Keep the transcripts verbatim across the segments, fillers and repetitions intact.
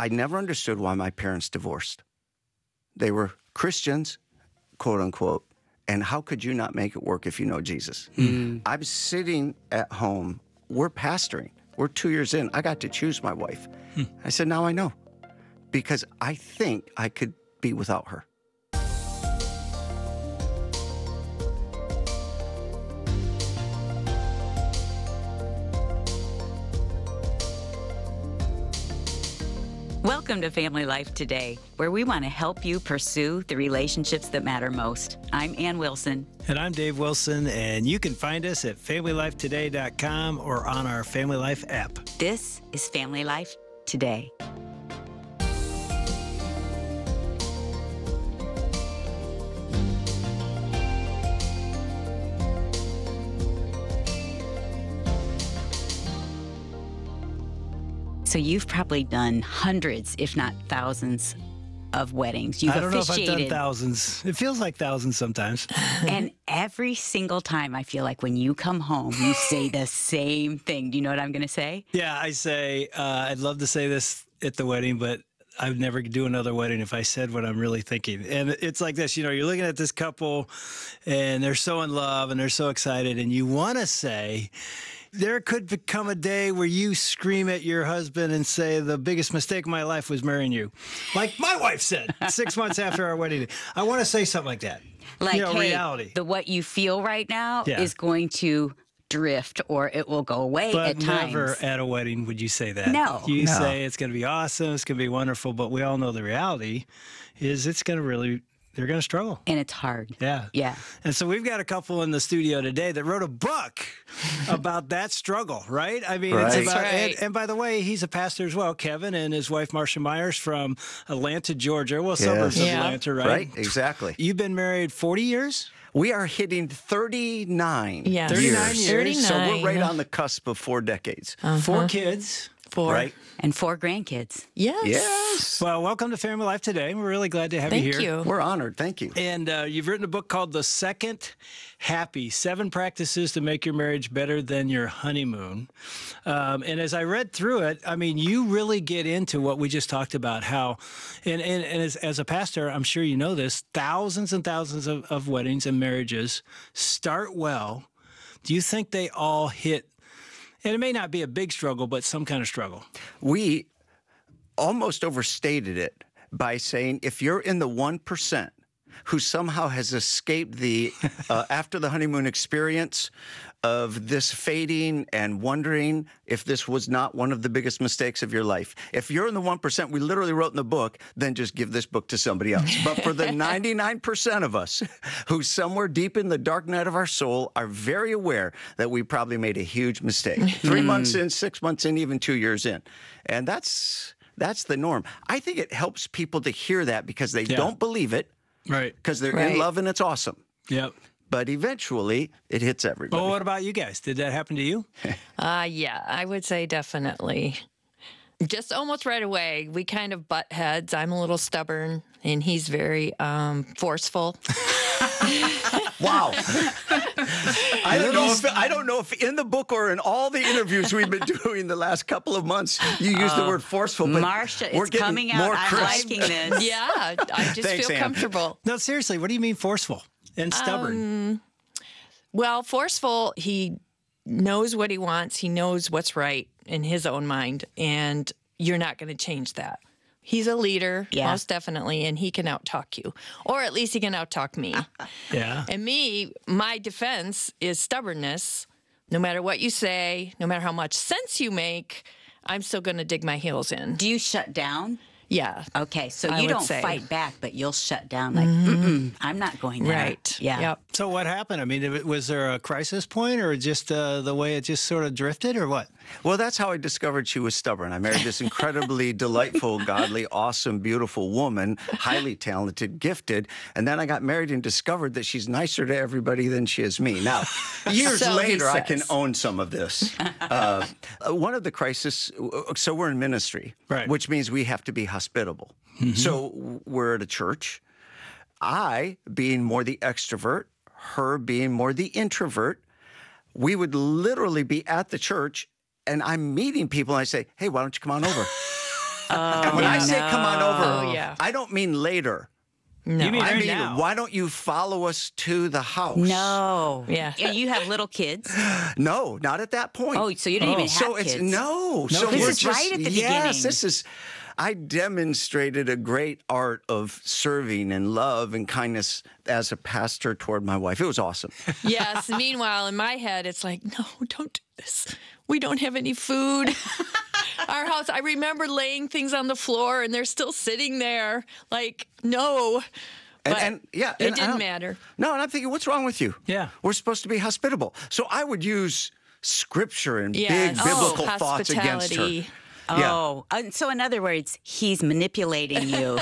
I never understood why my parents divorced. They were Christians, quote unquote, and how could you not make it work if you know Jesus? Mm. I'm sitting at home. We're pastoring. We're two years in. I got to choose my wife. Hmm. I said, now I know, because I think I could be without her. Welcome to Family Life Today, where we want to help you pursue the relationships that matter most. I'm Ann Wilson. And I'm Dave Wilson, and you can find us at family life today dot com or on our Family Life app. This is Family Life Today. So you've probably done hundreds, if not thousands, of weddings. You've I don't officiated. know if I've done thousands. It feels like thousands sometimes. And every single time, I feel like when you come home, you say the same thing. Do you know what I'm going to say? Yeah, I say, uh, I'd love to say this at the wedding, but I would never do another wedding if I said what I'm really thinking. And it's like this, you know, you're looking at this couple and they're so in love and they're so excited, and you want to say, there could become a day where you scream at your husband and say, the biggest mistake of my life was marrying you. Like my wife said six months after our wedding. I want to say something like that. Like, you know, hey, reality. The what you feel right now Yeah. is going to drift, or it will go away but at times. never at a wedding would you say that. No. You No. say it's going to be awesome, it's going to be wonderful, but we all know the reality is it's going to really, they're going to struggle. And it's hard. Yeah. Yeah. And so we've got a couple in the studio today that wrote a book about that struggle, right? I mean, Right. it's That's about, right. and, and by the way, he's a pastor as well, Kevin, and his wife, Marcia Myers, from Atlanta, Georgia. Well, suburbs Yes. of Yeah. Atlanta, right? Right, exactly. You've been married forty years? We are hitting thirty-nine Yes. thirty-nine years. years. So we're right thirty-nine. on the cusp of four decades. Four kids. Four. Right? And four grandkids. Yes. Yes. Well, welcome to Family Life Today. We're really glad to have Thank you here. you. We're honored. Thank you. And uh, you've written a book called The Second Happy, Seven Practices to Make Your Marriage Better Than Your Honeymoon. Um, and as I read through it, I mean, you really get into what we just talked about, how, and, and, and as, as a pastor, I'm sure you know this, thousands and thousands of, of weddings and marriages start well. Do you think they all hit, and it may not be a big struggle, but some kind of struggle? We almost overstated it by saying if you're in the one percent who somehow has escaped the, uh, after the honeymoon experience of this fading and wondering if this was not one of the biggest mistakes of your life. If you're in the one percent, we literally wrote in the book, then just give this book to somebody else. But for the ninety-nine percent of us who somewhere deep in the dark night of our soul are very aware that we probably made a huge mistake. Three months in, six months in, even two years in. And that's that's the norm. I think it helps people to hear that because they Yeah. don't believe it, Right. because they're Right. in love and it's awesome. Yep. But eventually, it hits everybody. Well, what about you guys? Did that happen to you? Uh, yeah, I would say definitely. Just almost right away, we kind of butt heads. I'm a little stubborn, and he's very um, forceful. Wow. I don't know if I don't know if in the book or in all the interviews we've been doing the last couple of months, you used the word forceful. But Marcia, we're it's getting coming more out. I'm crisp. liking this. Yeah, I just Thanks, feel Ann. comfortable. No, seriously, what do you mean forceful and stubborn? Well, forceful, he knows what he wants. He knows what's right in his own mind, and you're not going to change that. He's a leader, Yeah. most definitely, and he can out-talk you. Or at least he can out-talk me. Yeah. And me, my defense is stubbornness. No matter what you say, no matter how much sense you make, I'm still going to dig my heels in. Do you shut down? Yeah. Okay, so I you would don't say. fight back, but you'll shut down like, mm-mm, I'm not going there. Right. Yeah. Yep. So what happened? I mean, was there a crisis point, or just uh, the way it just sort of drifted, or what? Well, that's how I discovered she was stubborn. I married this incredibly delightful, godly, awesome, beautiful woman, highly talented, gifted. And then I got married and discovered that she's nicer to everybody than she is me. Now, years So he later, I can says. own some of this. Uh, one of the crises, so we're in ministry, Right. which means we have to be hospitable. So we're at a church. I, being more the extrovert, her being more the introvert, we would literally be at the church and I'm meeting people and I say, hey, why don't you come on over? And when I say come on over, Oh, yeah. I don't mean later. No. You mean I right mean, now? why don't you follow us to the house? No. Yeah. And you have little kids. No, not at that point. Oh, so you didn't even have so kids. it's no. so kids. we're This is just, right at the yes, beginning. this is. I demonstrated a great art of serving and love and kindness as a pastor toward my wife. It was awesome. Yes. Meanwhile, in my head, it's like, no, don't do this. We don't have any food. Our house, I remember laying things on the floor and they're still sitting there. Like, no. And, But and yeah, it and I didn't don't- matter. No, and I'm thinking, what's wrong with you? Yeah. We're supposed to be hospitable. So I would use scripture and Yes. big Oh, biblical thoughts against her. hospitality. Yeah. Oh, uh, so in other words, he's manipulating you.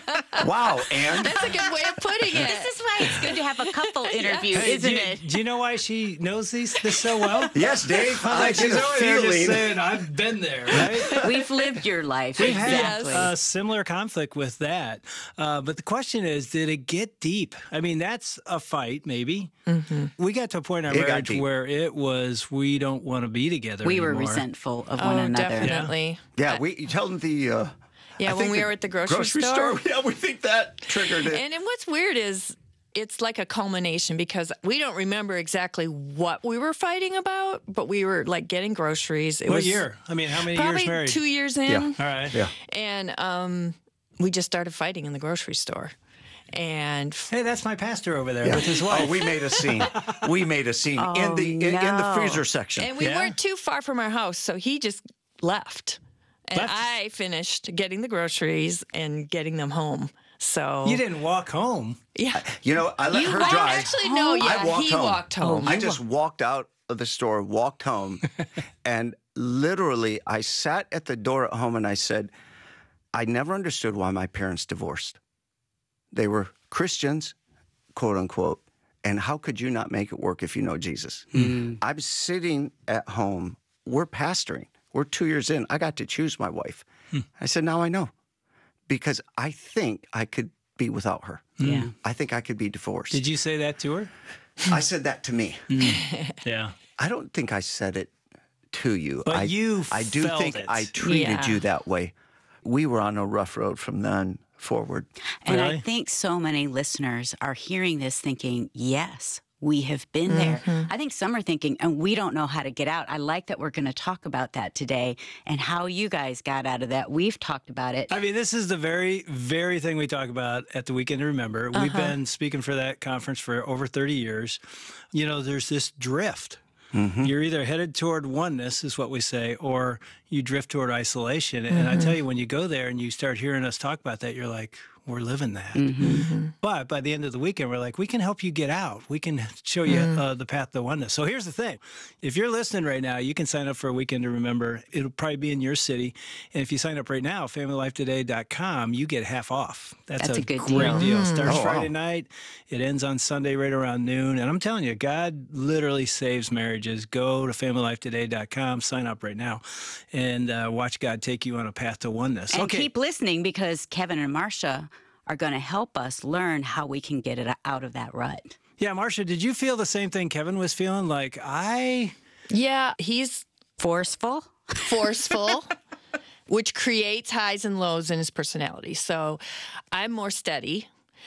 Wow, and That's a good way of putting it. This is why it's good to have a couple interview, Hey, isn't do, you, it? do you know why she knows these this so well? yes, Dave, I Like get she's a over there just feeling. saying, I've been there, right? We've lived your life. We've had exactly. a similar conflict with that. Uh, but the question is, did it get deep? I mean, that's a fight, maybe. Mm-hmm. We got to a point in our It got marriage deep. where it was, we don't want to be together we were anymore. resentful of Oh, one another. definitely. Yeah, we you tell them the. Uh, Yeah, I when think we the were at the grocery, store. Yeah, we think that triggered it. And, and what's weird is it's like a culmination because we don't remember exactly what we were fighting about, but we were like getting groceries. It What was year? I mean, how many Probably years married? two years in. Yeah. All right. yeah. And um, we just started fighting in the grocery store. And Hey, that's my pastor over there Yeah. with his wife. Oh, we made a scene. We made a scene in the in, in the no. freezer section. and we Yeah? weren't too far from our house, so he just left. And Left? I finished getting the groceries and getting them home. So You didn't walk home. yeah. You know, I let You her walked- drive. Actually, no, yeah, I walked he home. walked home. I just walked out of the store, walked home, and literally I sat at the door at home and I said, I never understood why my parents divorced. They were Christians, quote unquote, and how could you not make it work if you know Jesus? I'm sitting at home. We're pastoring. We're two years in. I got to choose my wife. I said, now I know. Because I think I could be without her. Yeah. I think I could be divorced. Did you say that to her? I said that to me. Yeah. I don't think I said it to you. But I, you I do felt think it. I treated Yeah. you that way. We were on a rough road from then forward. And I Really? think so many listeners are hearing this thinking, yes, we have been there. I think some are thinking, and we don't know how to get out. I like that we're going to talk about that today and how you guys got out of that. We've talked about it. I mean, this is the very, very thing we talk about at the Weekend to Remember. We've been speaking for that conference for over thirty years. You know, there's this drift. You're either headed toward oneness, is what we say, or you drift toward isolation. And I tell you, when you go there and you start hearing us talk about that, you're like, we're living that. But by the end of the weekend, we're like, we can help you get out. We can show you uh, the path to oneness. So here's the thing. If you're listening right now, you can sign up for a Weekend to Remember. It'll probably be in your city. And if you sign up right now, family life today dot com, you get half off. That's, That's a, a good great deal. deal. Starts Oh, wow. Friday night. It ends on Sunday right around noon. And I'm telling you, God literally saves marriages. Go to family life today dot com, sign up right now, and uh, watch God take you on a path to oneness. And okay. keep listening because Kevin and Marcia are going to help us learn how we can get it out of that rut. Yeah, Marcia, did you feel the same thing Kevin was feeling? Like, I... Yeah, he's Forceful? forceful, which creates highs and lows in his personality. So I'm more steady.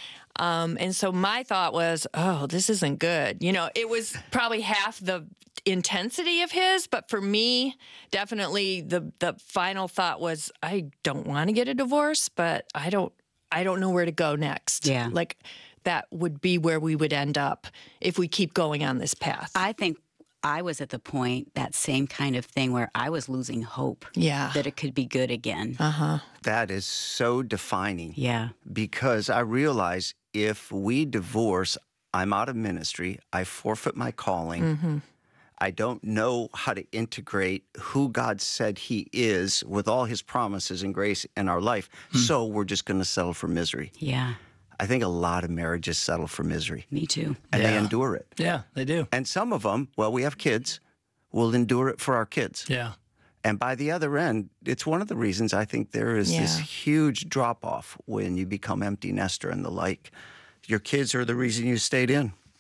Um, and so my thought was, oh, this isn't good. You know, it was probably half the intensity of his, but for me, definitely the the final thought was, I don't want to get a divorce, but I don't I don't know where to go next. Yeah. Like that would be where we would end up if we keep going on this path. I think I was at the point, that same kind of thing where I was losing hope Yeah. that it could be good again. Uh-huh. That is so defining Yeah. because I realize if we divorce, I'm out of ministry, I forfeit my calling. I don't know how to integrate who God said he is with all his promises and grace in our life. So we're just going to settle for misery. Yeah. I think a lot of marriages settle for misery Me too. and they Yeah. endure it. Yeah, they do. And some of them, well, we have kids, will endure it for our kids. Yeah. And by the other end, it's one of the reasons I think there is this Yeah. huge drop off when you become empty nester and the like. Your kids are the reason you stayed in.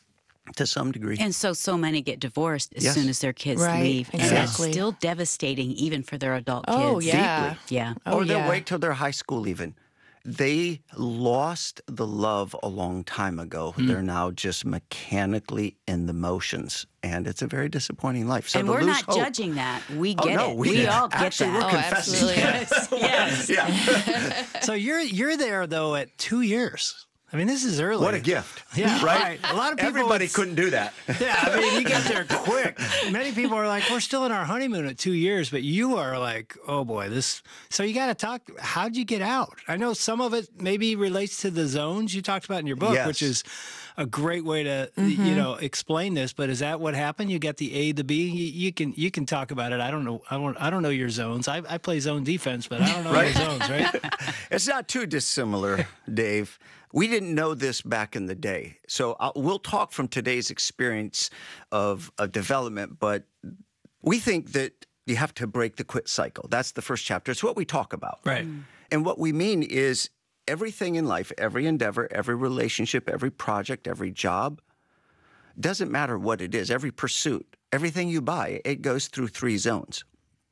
to some degree. And so, so many get divorced as Yes. soon as their kids Right, leave. And exactly. it's still devastating even for their adult Oh, kids. yeah. Deeply. Yeah. Oh, or they'll yeah. wait till they're high school even. They lost the love a long time ago. Mm. They're now just mechanically in the motions. And it's a very disappointing life. So and to we're lose not hope- judging that. We Oh, get no, it. we- We, all get actually, that. we're Oh, confessing. absolutely. Yes. yes. Yeah. So you're you're there though at two years. I mean, this is early. What a gift. Yeah, Right? A lot of people. Everybody it's- couldn't do that. Yeah, I mean, you got there quick. Many people are like, we're still in our honeymoon at two years, but you are like, oh boy, this. So you got to talk. How'd you get out? I know some of it maybe relates to the zones you talked about in your book, Yes. which is a great way to you know explain this. But is that what happened? You got the A, the B. You, you can you can talk about it. I don't know. I don't. I don't know your zones. I, I play zone defense, but I don't know Right. your zones. Right? It's not too dissimilar, Dave. We didn't know this back in the day. So uh, we'll talk from today's experience of, of development, but we think that you have to break the quit cycle. That's the first chapter. It's what we talk about. Right. And what we mean is everything in life, every endeavor, every relationship, every project, every job, doesn't matter what it is, every pursuit, everything you buy, it goes through three zones: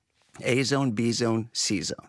A zone, B zone, C zone.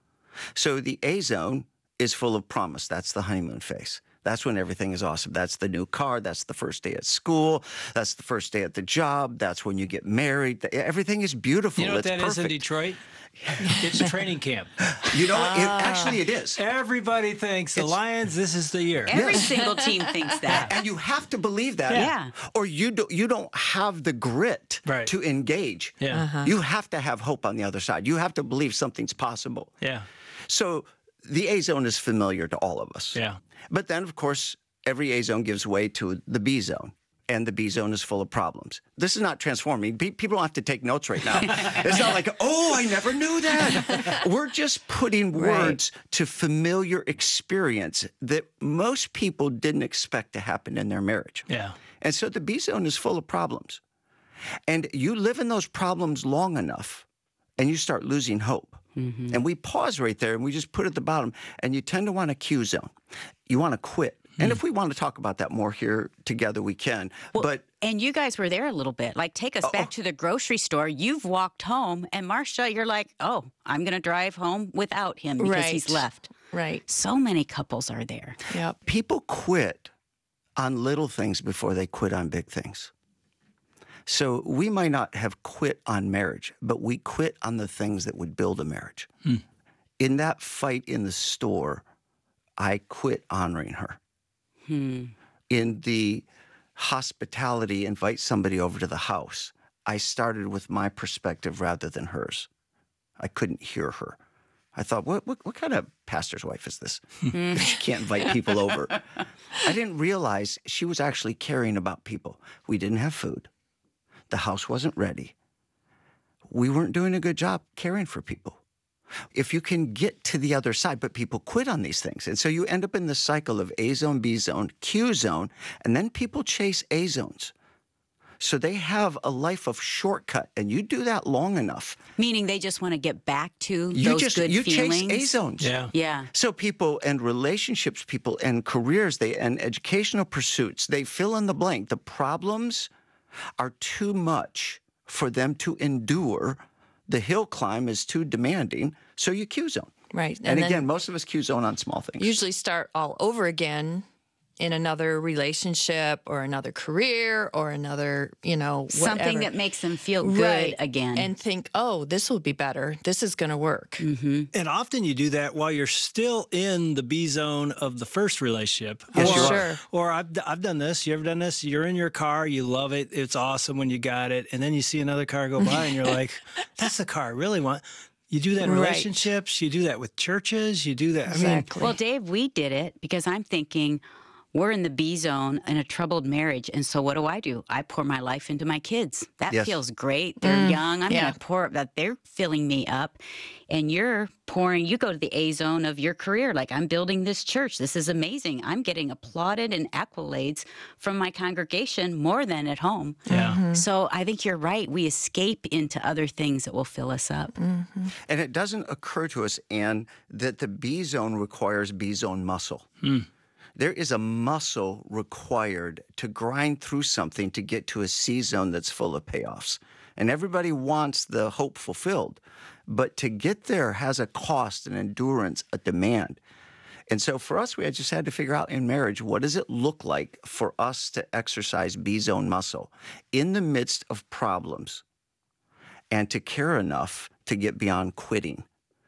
So the A zone is full of promise. That's the honeymoon phase. That's when everything is awesome. That's the new car. That's the first day at school. That's the first day at the job. That's when you get married. Everything is beautiful. You know what it's that is in perfect. Detroit? It's a training camp. You know, it, actually it is. Everybody thinks the Lions. This is the year. Every Yes. single team thinks that. And you have to believe that. Yeah. Or you don't, you don't have the grit Right. to engage. Yeah. Uh-huh. You have to have hope on the other side. You have to believe something's possible. Yeah. So the A zone is familiar to all of us. Yeah. But then, of course, every A zone gives way to the B zone. And the B zone is full of problems. This is not transforming. Pe- People don't have to take notes right now. It's not like, oh, I never knew that. We're just putting words to familiar experience that most people didn't expect to happen in their marriage. Yeah. And so the B zone is full of problems. And you live in those problems long enough, and you start losing hope. Mm-hmm. And we pause right there, and we just put at the bottom, and you tend to want a Q zone. You want to quit. And if we want to talk about that more here together, we can. Well, but and you guys were there a little bit. Like, take us back to the grocery store. You've walked home, and Marcia, you're like, oh, I'm going to drive home without him because he's Right. left. Right. So many couples are there. Yep. people quit on little things before they quit on big things. So we might not have quit on marriage, but we quit on the things that would build a marriage. In that fight in the store, I quit honoring her. In the hospitality, invite somebody over to the house, I started with my perspective rather than hers. I couldn't hear her. I thought, what, what, what kind of pastor's wife is this? She can't invite people over. I didn't realize she was actually caring about people. We didn't have food. The house wasn't ready. We weren't doing a good job caring for people. If you can get to the other side, but people quit on these things. And so you end up in the cycle of A zone, B zone, Q zone, and then people chase A zones. So they have a life of shortcut, and you do that long enough. Meaning they just want to get back to You those just good you feelings. chase A zones. Yeah. Yeah. So people and relationships, people and careers, they and educational pursuits, they fill in the blank. The problems are too much for them to endure. The hill climb is too demanding, so you Q zone. Right. And, And then- again, most of us Q zone on small things. Usually start all over again in another relationship or another career or another, you know, whatever. Something that makes them feel good Right. again. And think, oh, this will be better. This is going to work. And often you do that while you're still in the B zone of the first relationship. Yes, or, you are. Sure. Or I've, I've done this. You ever done this? You're in your car, you love it, it's awesome when you got it, and then you see another car go by and you're like, that's the car I really want. You do that in Right. relationships, you do that with churches, you do that. I mean, Exactly. Well, Dave, we did it because I'm thinking we're in the B zone in a troubled marriage. And so what do I do? I pour my life into my kids. That Yes. feels great. They're young. I'm yeah. going to pour that. They're filling me up. And you're pouring, you go to the A zone of your career. Like, I'm building this church. This is amazing. I'm getting applauded and accolades from my congregation more than at home. yeah. So I think you're right. We escape into other things that will fill us up. And it doesn't occur to us, Ann, that the B zone requires B zone muscle. there is a muscle required to grind through something to get to a C zone that's full of payoffs. And everybody wants the hope fulfilled. But to get there has a cost, an endurance, a demand. And so for us, we had just had to figure out in marriage, what does it look like for us to exercise B-zone muscle in the midst of problems and to care enough to get beyond quitting,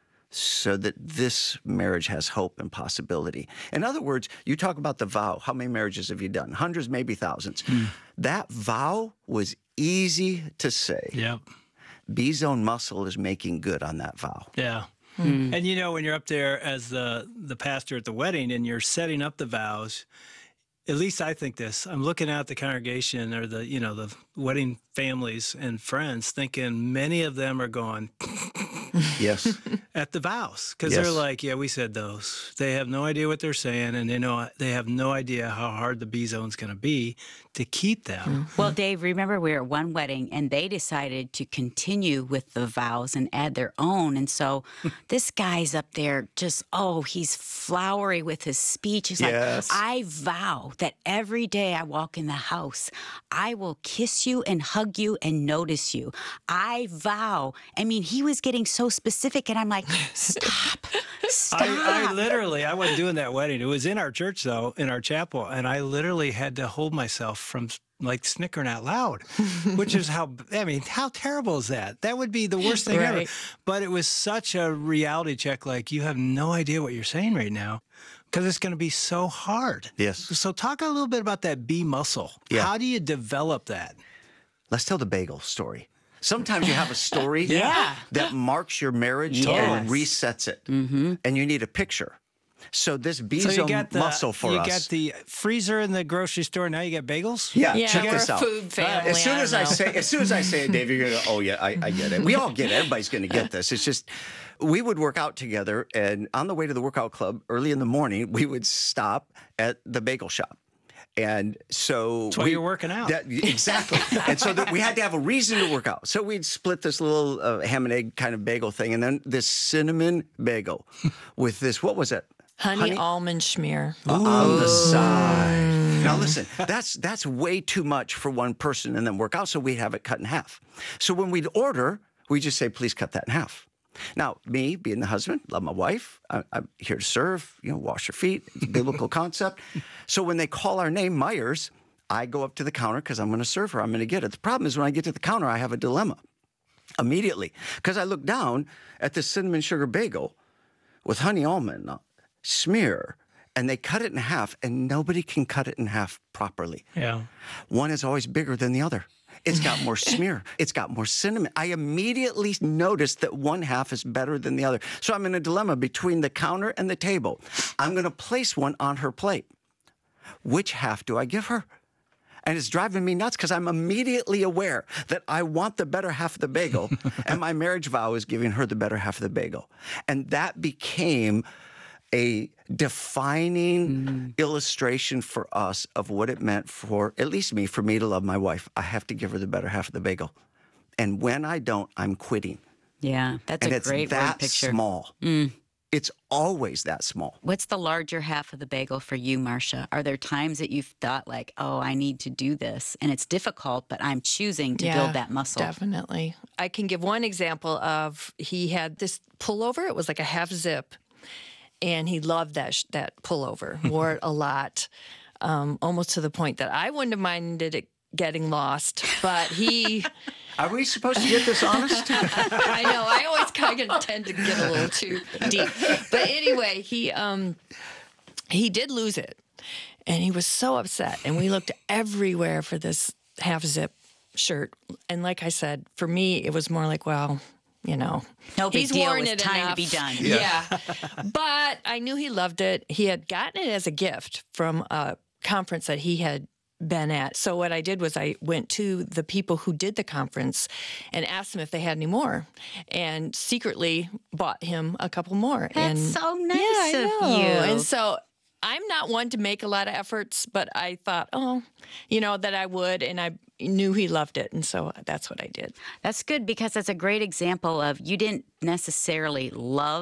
so that this marriage has hope and possibility. In other words, you talk about the vow. How many marriages have you done? Hundreds, maybe thousands. Mm. That vow was easy to say. Yep. B-zone muscle is making good on that vow. Yeah. Mm. And you know, when you're up there as the, the pastor at the wedding and you're setting up the vows, at least I think this, I'm looking out the congregation or the, you know, the wedding families and friends thinking many of them are going, yes, at the vows, because yes. they're like, yeah, we said those. They have no idea what they're saying, and they know they have no idea how hard the B zone's going to be to keep them. Mm-hmm. Well, Dave, remember we were at one wedding, and they decided to continue with the vows and add their own. And so this guy's up there just, oh, he's flowery with his speech. He's yes. like, I vow that every day I walk in the house, I will kiss you and hug you and notice you. I vow. I mean, he was getting so specific, and I'm like, stop, stop. I, I literally, I wasn't doing that wedding. It was in our church, though, in our chapel, and I literally had to hold myself from like snickering out loud, which is how, I mean, how terrible is that? That would be the worst thing right. ever. But it was such a reality check, like, you have no idea what you're saying right now, because it's going to be so hard. Yes. So talk a little bit about that B muscle. Yeah. How do you develop that? Let's tell the bagel story. Sometimes you have a story yeah. that marks your marriage Yes. and resets it, mm-hmm. and you need a picture. So this B-zone so you got the, muscle for you us. You got the freezer in the grocery store. Now you got bagels. Yeah, yeah check we're this a out. food family. As soon I as I know. say, as soon as I say it, Dave, you're gonna go, oh yeah, I, I get it. We all get it. Everybody's gonna get this. It's just we would work out together, and on the way to the workout club early in the morning, we would stop at the bagel shop. And so That's why we, you're working out. That, exactly. And so that we had to have a reason to work out. So we'd split this little uh, ham and egg kind of bagel thing, and then this cinnamon bagel with this, what was it? Honey, Honey? almond schmear. On the side. Now listen, that's that's way too much for one person and then work out, so we'd have it cut in half. So when we'd order, we just say, please cut that in half. Now, me being the husband, love my wife, I, I'm here to serve, you know, wash her feet, biblical concept. So when they call our name, Myers, I go up to the counter because I'm going to serve her. I'm going to get it. The problem is when I get to the counter, I have a dilemma immediately because I look down at the cinnamon sugar bagel with honey almond smear, and they cut it in half, and nobody can cut it in half properly. Yeah. One is always bigger than the other. It's got more smear. It's got more cinnamon. I immediately noticed that one half is better than the other. So I'm in a dilemma between the counter and the table. I'm going to place one on her plate. Which half do I give her? And it's driving me nuts because I'm immediately aware that I want the better half of the bagel, and my marriage vow is giving her the better half of the bagel. And that became a defining mm. illustration for us of what it meant for, at least me, for me to love my wife. I have to give her the better half of the bagel. And when I don't, I'm quitting. Yeah, that's and a it's great that word picture. small. Mm. It's always that small. What's the larger half of the bagel for you, Marcia? Are there times that you've thought like, oh, I need to do this, and it's difficult, but I'm choosing to yeah, build that muscle? Definitely. I can give one example of he had this pullover. It was like a half zip. And he loved that sh- that pullover, wore it a lot, um, almost to the point that I wouldn't have minded it getting lost. But he... Are we supposed to get this honest? I know. I always kind of tend to get a little too deep. But anyway, he um, he did lose it. And he was so upset. And we looked everywhere for this half-zip shirt. And like I said, for me, it was more like, well... You know, no big he's deal. worn It's it time enough. to be done. Yeah. yeah. But I knew he loved it. He had gotten it as a gift from a conference that he had been at. So what I did was I went to the people who did the conference and asked them if they had any more, and secretly bought him a couple more. That's and so nice yeah, I of know. you. And so I'm not one to make a lot of efforts, but I thought, oh, you know, that I would, and I knew he loved it, and so that's what I did. That's good because that's a great example of you didn't necessarily love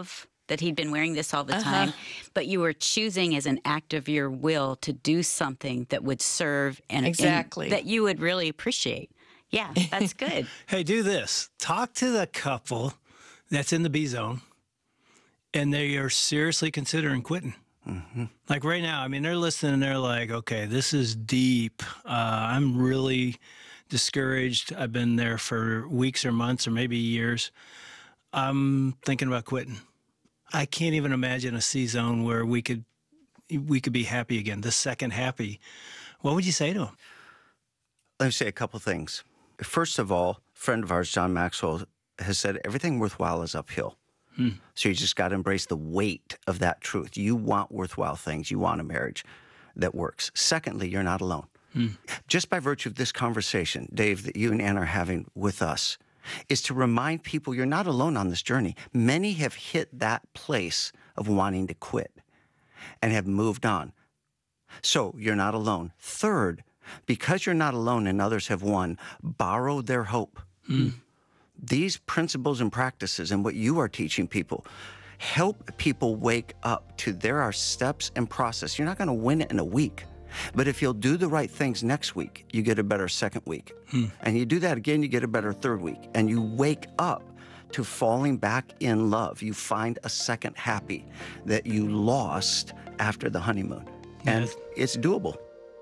that he'd been wearing this all the uh-huh. time, but you were choosing as an act of your will to do something that would serve and, exactly. and that you would really appreciate. Yeah, that's good. Hey, do this. Talk to the couple that's in the B zone and they are seriously considering quitting. Mm-hmm. Like right now, I mean, they're listening and they're like, okay, this is deep. Uh, I'm really discouraged. I've been there for weeks or months or maybe years. I'm thinking about quitting. I can't even imagine a C zone where we could we could be happy again, the second happy. What would you say to them? Let me say a couple things. First of all, a friend of ours, John Maxwell, has said everything worthwhile is uphill. Hmm. So you just got to embrace the weight of that truth. You want worthwhile things. You want a marriage that works. Secondly, you're not alone. Hmm. Just by virtue of this conversation, Dave, that you and Ann are having with us, is to remind people you're not alone on this journey. Many have hit that place of wanting to quit and have moved on. So you're not alone. Third, because you're not alone and others have won, borrow their hope. Hmm. These principles and practices and what you are teaching people help people wake up to there are steps and process. You're not going to win it in a week. But if you'll do the right things next week, you get a better second week. Hmm. And you do that again, you get a better third week. And you wake up to falling back in love. You find a second happy that you lost after the honeymoon. And yes. It's doable.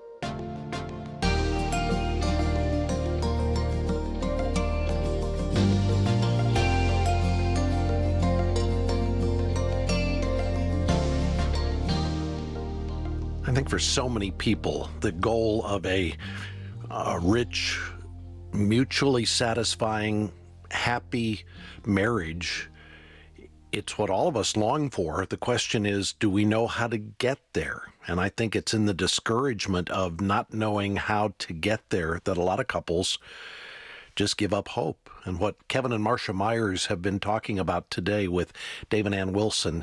I think for so many people, the goal of a, a rich, mutually satisfying, happy marriage, it's what all of us long for. The question is, do we know how to get there? And I think it's in the discouragement of not knowing how to get there that a lot of couples just give up hope. And what Kevin and Marcia Myers have been talking about today with Dave and Ann Wilson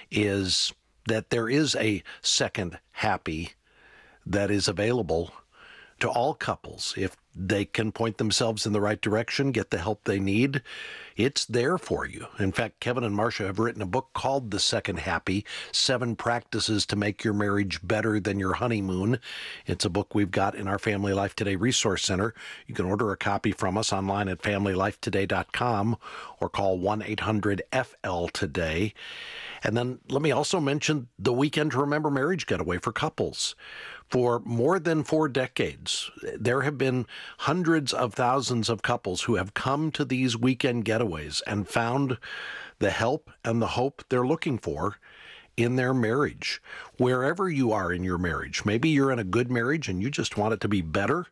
is that there is a second happy that is available to all couples. If they can point themselves in the right direction, get the help they need, it's there for you. In fact, Kevin and Marcia have written a book called The Second Happy, Seven Practices to Make Your Marriage Better Than Your Honeymoon. It's a book we've got in our Family Life Today Resource Center. You can order a copy from us online at family life today dot com or call one eight hundred F L today. And then let me also mention the Weekend to Remember Marriage Getaway for couples. For more than four decades, there have been hundreds of thousands of couples who have come to these weekend getaways and found the help and the hope they're looking for in their marriage. Wherever you are in your marriage, maybe you're in a good marriage and you just want it to be better,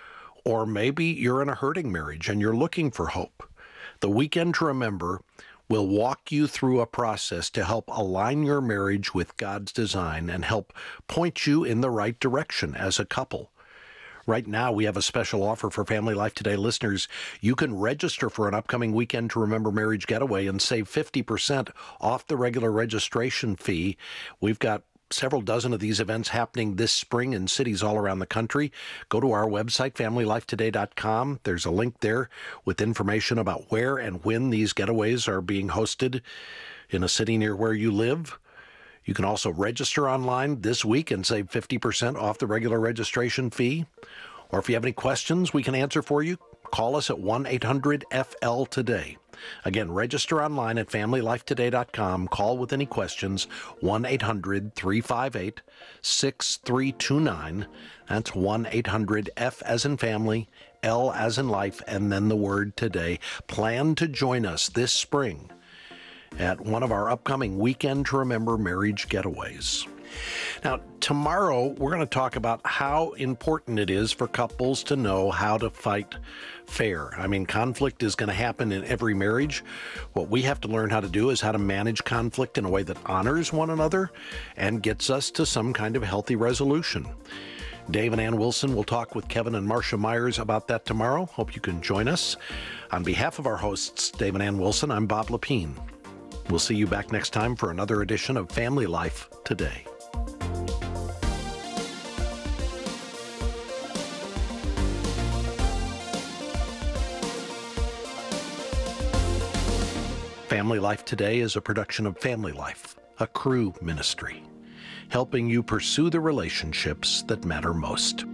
or maybe you're in a hurting marriage and you're looking for hope. The Weekend to Remember will walk you through a process to help align your marriage with God's design and help point you in the right direction as a couple. Right now, we have a special offer for Family Life Today listeners. You can register for an upcoming Weekend to Remember Marriage Getaway and save fifty percent off the regular registration fee. We've got several dozen of these events happening this spring in cities all around the country. Go to our website, family life today dot com. There's a link there with information about where and when these getaways are being hosted in a city near where you live. You can also register online this week and save fifty percent off the regular registration fee. Or if you have any questions we can answer for you, call us at one eight hundred F L today. Again, register online at family life today dot com. Call with any questions, one eight hundred three five eight six three two nine. That's one eight hundred F as in family, L as in life, and then the word today. Plan to join us this spring at one of our upcoming Weekend to Remember Marriage Getaways. Now, tomorrow we're going to talk about how important it is for couples to know how to fight fair. I mean, conflict is going to happen in every marriage. What we have to learn how to do is how to manage conflict in a way that honors one another and gets us to some kind of healthy resolution. Dave and Ann Wilson will talk with Kevin and Marcia Myers about that tomorrow. Hope you can join us. On behalf of our hosts, Dave and Ann Wilson, I'm Bob Lepine. We'll see you back next time for another edition of Family Life Today. Family Life Today is a production of Family Life, a Cru ministry, helping you pursue the relationships that matter most.